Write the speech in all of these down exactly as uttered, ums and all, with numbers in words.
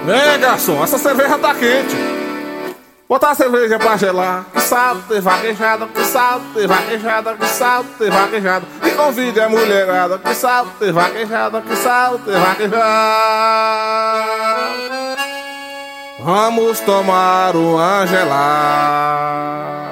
Ei, garçom, essa cerveja tá quente. Botar a cerveja pra gelar. Que salto ter vaquejada, que salto ter vaquejada, que salto ter vaquejada. E convide a mulherada. Que salto ter vaquejada, que salto ter vaquejada. Vamos tomar uma gelada.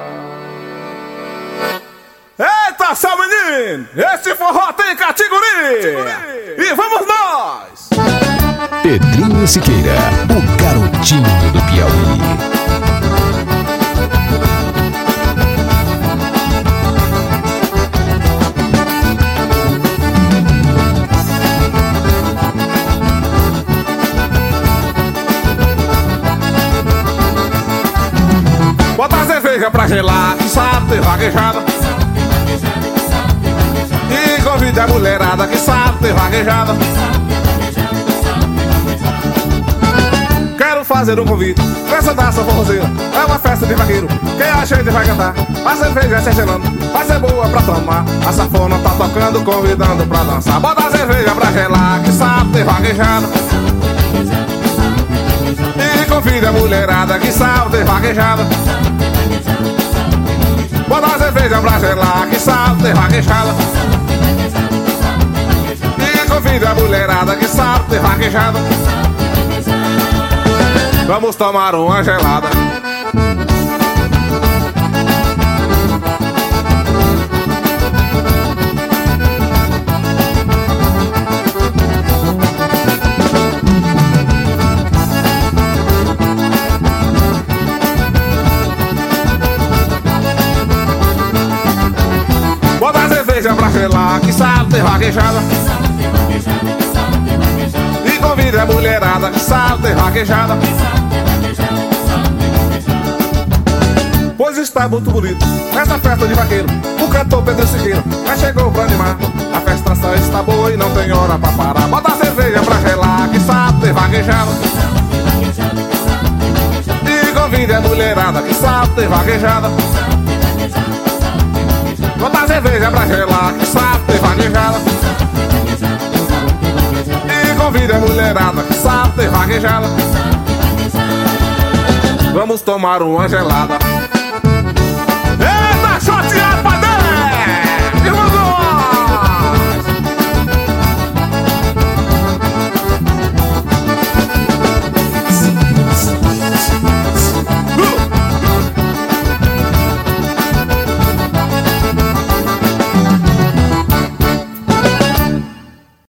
Eita, seu menino! Esse forró tem categoria! E vamos nós! Pedrinho Siqueira, o garotinho do Piauí. Bota a cerveja pra gelar, que sabe ter vaquejada. E convida a mulherada, que sabe ter vaquejada. Quero fazer um convite pra essa dança forrozeira. É uma festa de vaqueiro, que a gente vai cantar. A cerveja se gelando, vai ser boa pra tomar. A safona tá tocando, convidando pra dançar. Bota a cerveja pra gelar, que sabe ter vaquejada. E convida a mulherada, que sabe ter vaquejada. Bota a cerveja pra gelar, que sabe ter vaquejada. E convida a mulherada, que sabe ter vaquejada. Vamos tomar uma gelada. Bota a cerveja pra gelar, que sabe ter vaquejada. E convida a mulherada, que sabe ter vaquejada. Pois está muito bonito essa festa de vaqueiro. O cantor Pedro Siqueira já chegou pra animar. A festa só está boa e não tem hora pra parar. Bota a cerveja pra gelar, que sabe ter vaquejada. E convida a mulherada, que sabe ter vaquejada. Bota a cerveja pra gelar, que sabe ter vaquejada. E convida a mulherada, que sabe ter vaquejada. Vamos tomar uma gelada.